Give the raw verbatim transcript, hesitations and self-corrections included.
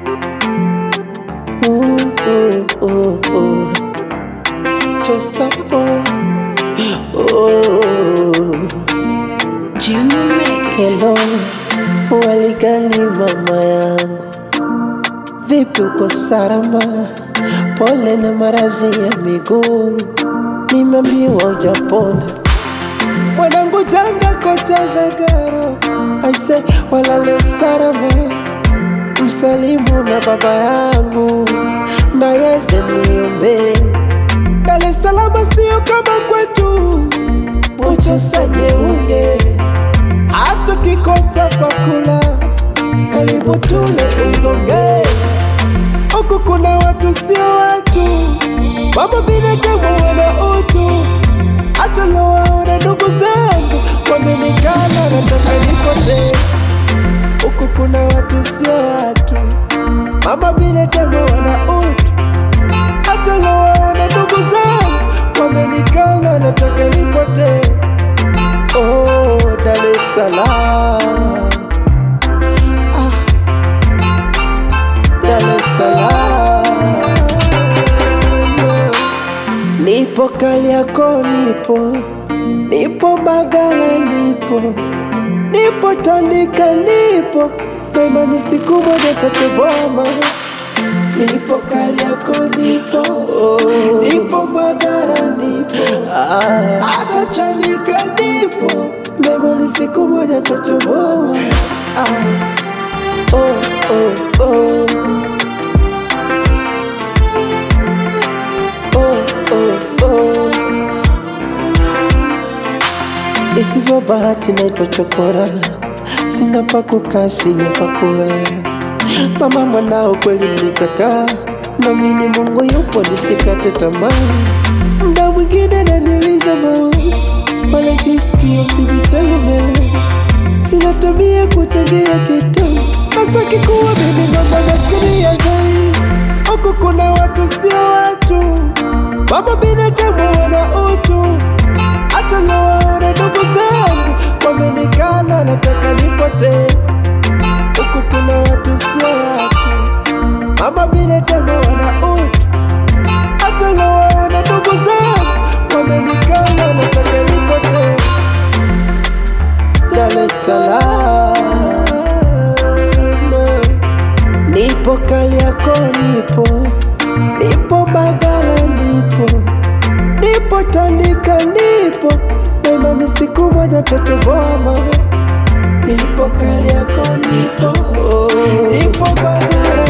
Ooh, ooh, ooh, ooh. Chosapo. Oh. Junior made it. Hello, waligani mama yangu, vipi uko salama? Pole na maradhi ya miguu, nimeambiwa hujapona. Mwanangu janga kocha Zagaro, aise walale salama. Msalimu na baba yangu, na yeze niombe. Dar es Salaam sio kama kwetu, mocho sanye unge. Hata kikosa pakula, karibu tule ungonge. Huku kuna watu sio watu, mama binadamu wana utu. Hata lowaona ndugu zangu, wamenikana nataka nipote. Huku kuna watu sio watu, mama binadamu wana utu. Hata lowaona ndugu zangu, wamenikana nataka nipote. Oh, Dar es Salaam, ah, Dar es Salaam. Nipo Kariakoo, nipo nipo Mbagala, nipo nipo Tandika, nipo na imani siku moja tatoboma. Nipo Kariakoo, nipo nipo Mbagala, nipo hata Chanika, nipo na imani siku moja tatoboma. Ah, oh, oh, oh. Oh, oh, oh. Isivyo bahati naitwa chokora, sina pa kukaa, sina pa kulala. Mama mwanao kweli mlichaka, naamini Mungu yupo nisikate tamaa. Muda mwingine naniliza mawazo, pale kisikio sivitelemelezo. Sina tabia kuchangia kitu, nastaki kuwa mimi ngomba maskini ya zai. Huku kuna watu sio watu, mama binadamu wana utu. Hata lowaona ndugu zangu, wamenikana nataka nipote. Huku kuna watu sio watu, mama binadamu wana utu. Hata lowaona ndugu zangu, wamenikana nataka nipote. Dar es Salaam, nipo Kariakoo, nipo nipo Mbagala, nipo nipo Tandika, nipo na imani siku moja tatoboma. Nipo Kariakoo, nipo nipo Mbagala.